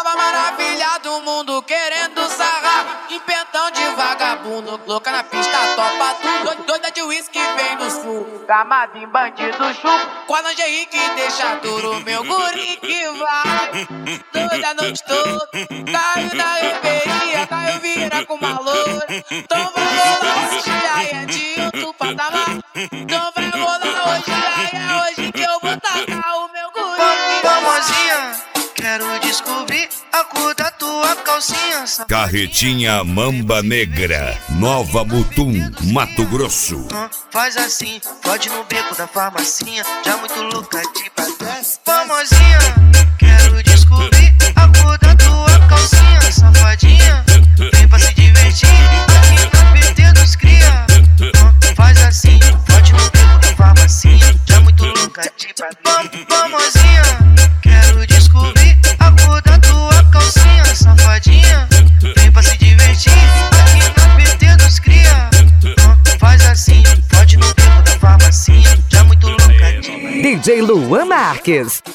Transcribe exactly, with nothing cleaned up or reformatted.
Nova maravilha do mundo querendo sarrar, empentão de vagabundo, louca na pista, topa tudo. Doida de uísque vem do sul, camada em bandido chupo, com a lingerie que deixa duro, meu guri que vai. Doida a noite toda, caiu na reveria, caiu vira com uma loura. Então vai rolar hoje, aí é de outro patamar. Então vai rolar hoje, aí é hoje que eu vou tacar o meu guri. Famosinha, quero descobrir a cor da tua calcinha. Carretinha Mamba Negra, Nova Mutum, Mato Grosso. Faz assim, pode no beco da farmacinha, já muito louca de pra trás. Famosinha, quero descobrir a cor da tua calcinha. Safadinha, vem pra se divertir aqui na P T dos cria. Faz assim, pode no beco da farmacinha, já muito louca de pra trás. Famosinha, quero descobrir a cor da tua calcinha. Safadinha, vem pra se divertir aqui na P T dos cria. Faz assim, pode no beco da farmacinha, já muito louca de... D J Luan Marques.